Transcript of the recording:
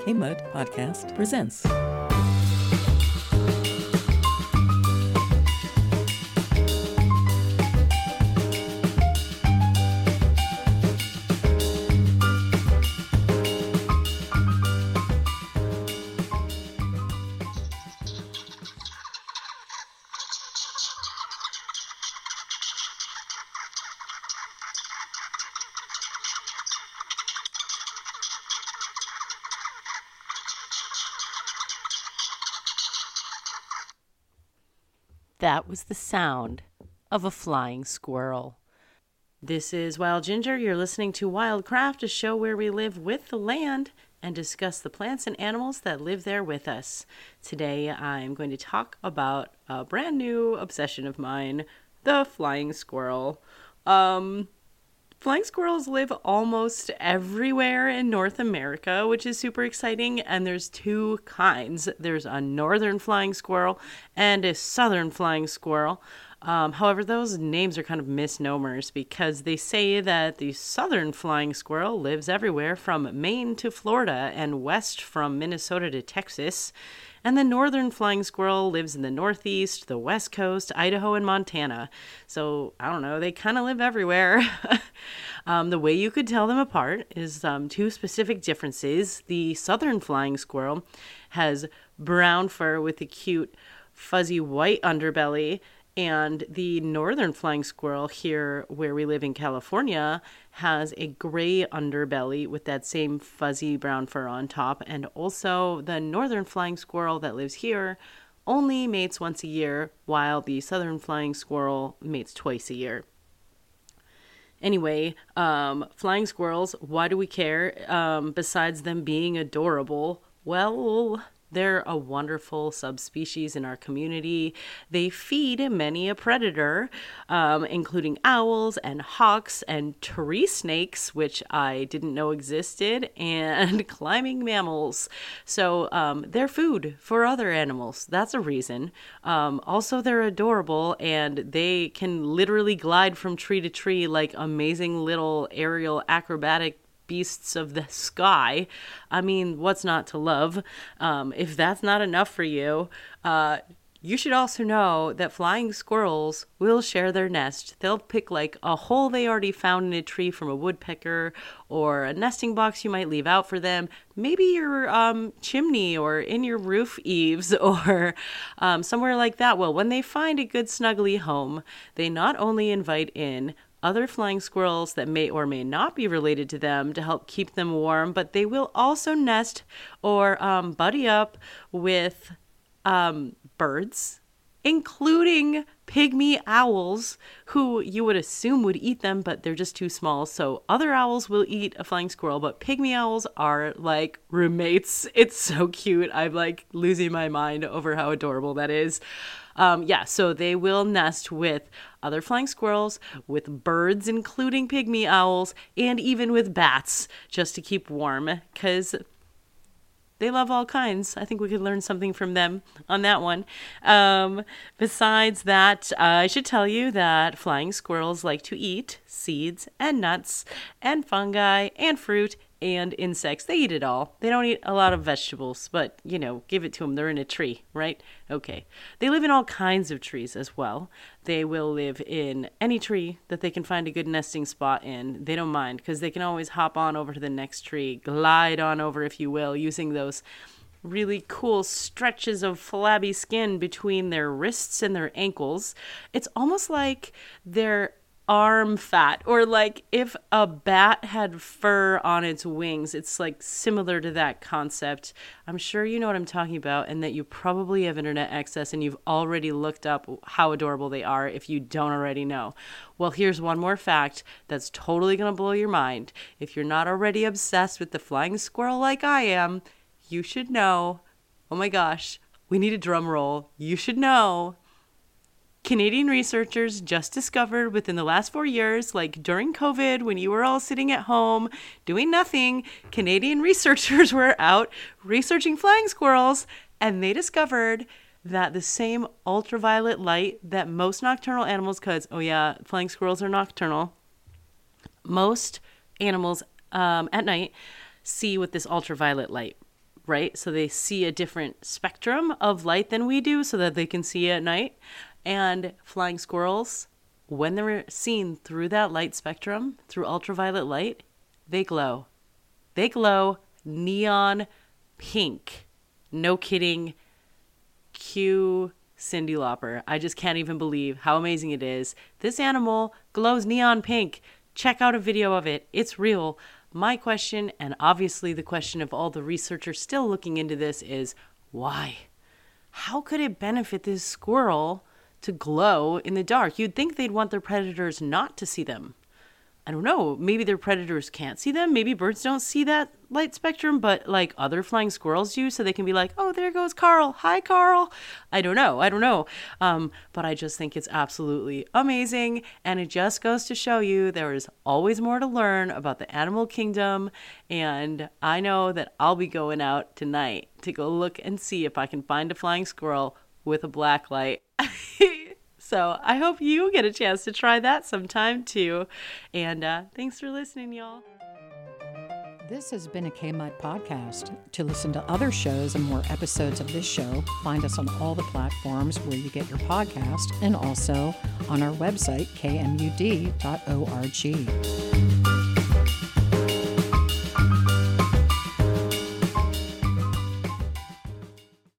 K-Mud Podcast presents. That was the sound of a flying squirrel. This is Wild Ginger. You're listening to Wildcraft, a show where we live with the land and discuss the plants and animals that live there with us. Today I'm going to talk about a brand new obsession of mine, the flying squirrel. Flying squirrels live almost everywhere in North America, which is super exciting, and there's two kinds. There's a northern flying squirrel and a southern flying squirrel. However, those names are kind of misnomers because they say that the southern flying squirrel lives everywhere from Maine to Florida and west from Minnesota to Texas. And the northern flying squirrel lives in the Northeast, the West Coast, Idaho, and Montana. So, I don't know, they kind of live everywhere. The way you could tell them apart is two specific differences. The southern flying squirrel has brown fur with a cute, fuzzy white underbelly. And the northern flying squirrel here where we live in California has a gray underbelly with that same fuzzy brown fur on top. And also the northern flying squirrel that lives here only mates once a year, while the southern flying squirrel mates twice a year. Anyway, flying squirrels, why do we care? Besides them being adorable, well, they're a wonderful subspecies in our community. They feed many a predator, including owls and hawks and tree snakes, which I didn't know existed, and climbing mammals. So they're food for other animals. That's a reason. Also, they're adorable, and they can literally glide from tree to tree like amazing little aerial acrobatic beasts of the sky. I mean, what's not to love? If that's not enough for you, you should also know that flying squirrels will share their nest. They'll pick like a hole they already found in a tree from a woodpecker, or a nesting box you might leave out for them, maybe your chimney or in your roof eaves or somewhere like that. Well, when they find a good snuggly home, they not only invite in other flying squirrels that may or may not be related to them to help keep them warm, but they will also nest or buddy up with birds, including pygmy owls, who you would assume would eat them, but they're just too small. So other owls will eat a flying squirrel, but pygmy owls are like roommates. It's so cute. I'm like losing my mind over how adorable that is. So they will nest with other flying squirrels, with birds, including pygmy owls, and even with bats, just to keep warm, because they love all kinds. I think we could learn something from them on that one. Besides that, I should tell you that flying squirrels like to eat seeds and nuts and fungi and fruit and insects. They eat it all. They don't eat a lot of vegetables, but, give it to them. They're in a tree, right? Okay. They live in all kinds of trees as well. They will live in any tree that they can find a good nesting spot in. They don't mind, because they can always hop on over to the next tree, glide on over, if you will, using those really cool stretches of flabby skin between their wrists and their ankles. It's almost like they're arm fat, or like if a bat had fur on its wings. It's like similar to that concept. I'm sure you know what I'm talking about, and that you probably have internet access and you've already looked up how adorable they are if you don't already know. Well, here's one more fact that's totally gonna blow your mind. If you're not already obsessed with the flying squirrel like I am, you should know. Oh my gosh, we need a drum roll. You should know Canadian researchers just discovered within the last 4 years, like during COVID, when you were all sitting at home doing nothing, Canadian researchers were out researching flying squirrels, and they discovered that the same ultraviolet light that most nocturnal animals, because, flying squirrels are nocturnal, most animals at night see with this ultraviolet light. right? So they see a different spectrum of light than we do so that they can see at night. And flying squirrels, when they're seen through that light spectrum, through ultraviolet light, they glow. They glow neon pink. No kidding. Cue Cyndi Lauper. I just can't even believe how amazing it is. This animal glows neon pink. Check out a video of it. It's real. My question, and obviously the question of all the researchers still looking into this, is why? How could it benefit this squirrel to glow in the dark? You'd think they'd want their predators not to see them. I don't know, maybe their predators can't see them. Maybe birds don't see that light spectrum, but like other flying squirrels do, so they can be like, oh, there goes Carl. Hi, Carl. I don't know. But I just think it's absolutely amazing. And it just goes to show you there is always more to learn about the animal kingdom. And I know that I'll be going out tonight to go look and see if I can find a flying squirrel with a black light. So I hope you get a chance to try that sometime too. And thanks for listening, y'all. This has been a KMUD podcast. To listen to other shows and more episodes of this show, find us on all the platforms where you get your podcast and also on our website, kmud.org.